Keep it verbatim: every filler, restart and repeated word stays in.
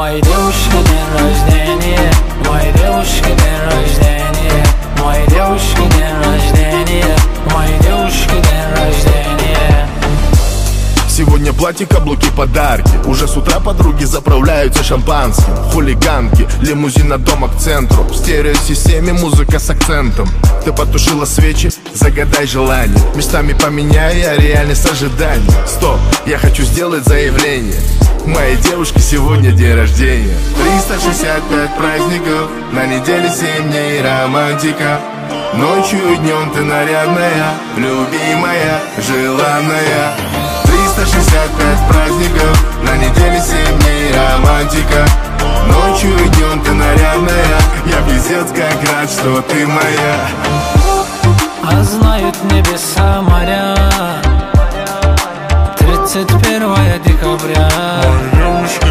моей девушки день рождения, моей девушки день рождения, моей девушки день рождения, моей девушки день рождения. Сегодня платье, каблуки, подарки. Уже с утра подруги заправляются шампанским. Хулиганки, лимузин от дома к центру. В стереосистеме музыка с акцентом. Ты потушила свечи, загадай желание. Местами поменяй, а реальность ожиданий. Стоп, я хочу сделать заявление. Моей девушки сегодня день рождения. Триста шестьдесят пять праздников, на неделе семь дней романтика. Ночью и днем ты нарядная, любимая, желанная. Триста шестьдесят пять праздников, на неделе семь дней романтика. Ночью и днем ты нарядная, я пиздец как рад, что ты моя. А знают небеса, моря, тридцать первое декабря.